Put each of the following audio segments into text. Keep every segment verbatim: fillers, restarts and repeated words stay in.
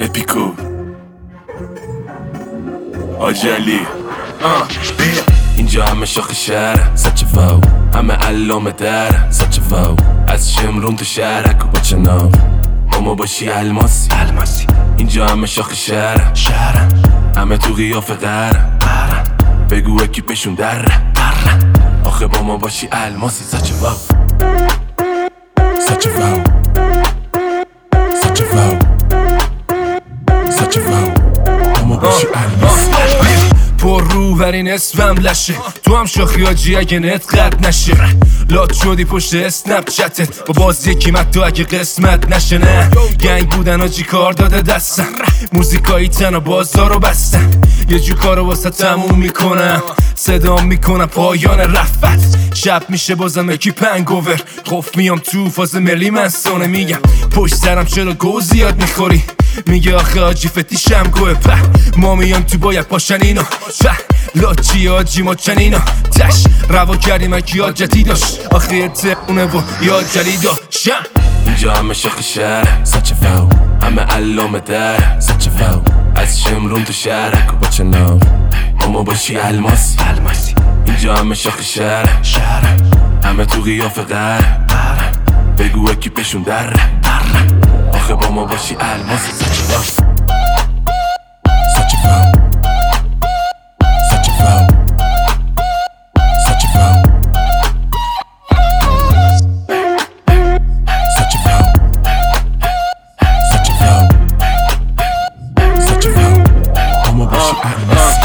اپیکو آجلی اینجا همه شاخ شهر سچه فاو، همه علامه در سچه فاو، از شمرون تو شهرک و با چناو اما باشی الماسی الماسی. اینجا همه شاخ شهر شهر، همه تو قیافه قهر بگو اکیپشون در در آخه با ما باشی الماسی. سچه فاو سچه فاو سچه فاو سچه فاو اما باشی الماسی. پر رو بر این اسمم لشه، تو هم شاخی آجی اگه نت قد نشه. لات شدی پشت اسنپ چتت با باز یکی مد اگه قسمت نشه. نه گنگ بودن آجی کار داده دستم، موزیکایی تن و بازارو بستن. یه جو کارو واسه تموم میکنم، صدام میکنم پایان رفت. شب میشه بازم اکی پنگوور، قف میام تو فاز ملی منسانه. میگم پشت سرم چرا گو زیاد میخوری، میگه آخه آجی فتیشم گوه په. ما میام تو باید پاشن اینا په، لاچی آجی ما چنینا تش. روا کردیم اکی آجتی داشت آخه تقونه و یاد جلی داشتم. اینجا همه شاخ شهر سچه فاو، همه علامه در سچه فاو، از شمرون تو شهرک و با چناو اما باشی الماسی الماسی. اینجا همه شاخ شهر شهر، همه تو قیافه قهر بگو اکیپشون در در آخه با ما باشی الماسی. سچه فاو سچه فاو سچه فاو سچه فاو سچه فاو سچه فاو سچه فاو اما باشی الماسی.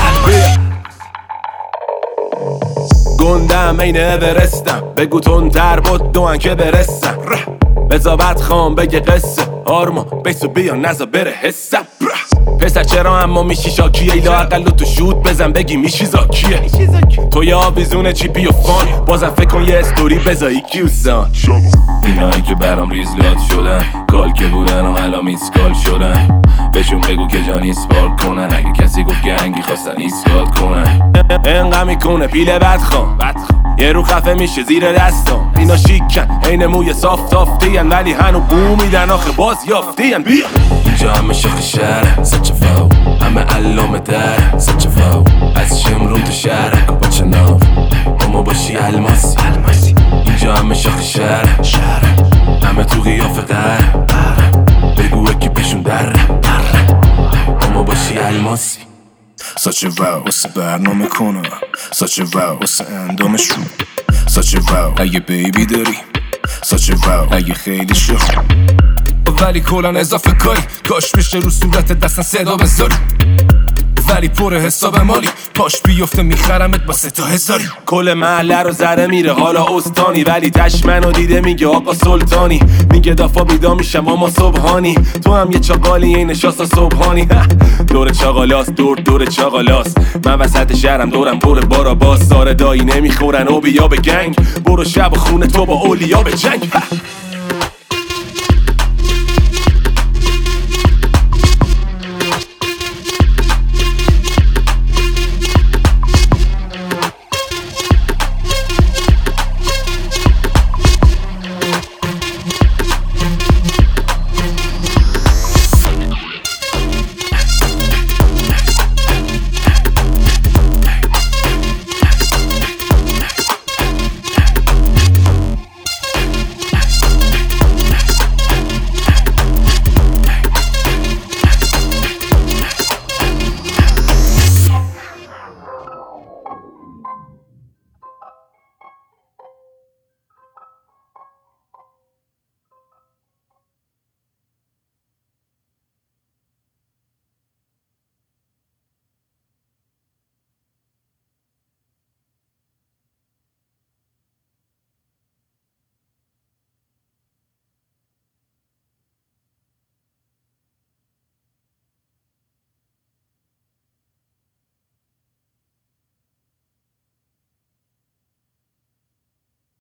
گندم این اورستم، بگو تندتر بود دوان که برسم. بزابت خام بگه قصه آرما بیسو بیا نزا بره حسم. پسر چرا اما میشی شاکیه، ایلا اقل تو شود بزن بگی میشی زاکیه. تو یه آویزون چیپی و فان، بازم فکر کن یه استوری بزایی کیوسان. اینایی که برام ریزلات شدن، کال که بودن و الان میسکال شدن. بهشون بگو که جان ایسپال کنن، اگه کسی گفت گنگی خواستن ایسکال کنن. انقا میکنه پیله بدخوام یه رو خفه میشه زیر دستم. اینا شیکن این موی صاف تافتین، ولی هنو بو میدن آخه باز یافتین. بیا اینجا همه شاخ شهر سچه فاو، همه علامه در سچه فاو، از شمرون تو شهرک و با چناو اما باشی الماسی الماسی. اینجا همه شاخ شهر شهر، همه تو قیافه قهر بگو اکیپشون در در اما باشی الماسی. سچه واو واسه برنامه کنم، سچه واو واسه اندامش رو، سچه واو اگه بیبی داری، سچه واو اگه خیلی شخ ولی کلان اضافه کاری. کاش میشه رو صورت دستن صدا بذاری، ولی پر حساب مالی. پاش بیفته میخرمت با سه تا هزاری. کل محله رو زره میره حالا استانی، ولی تش منو دیده میگه آقا سلطانی. میگه دافا بیدا میشم اما صبحانی، تو هم یه چاقالی این نشاستا صبحانی. دور چاقالاست دور دور چاقالاست، من وسط شهرم دورم پر بارا باز. ساره دایی نمیخورن او بیا به گنگ، برو شب و خونه تو با اولیا به جنگ.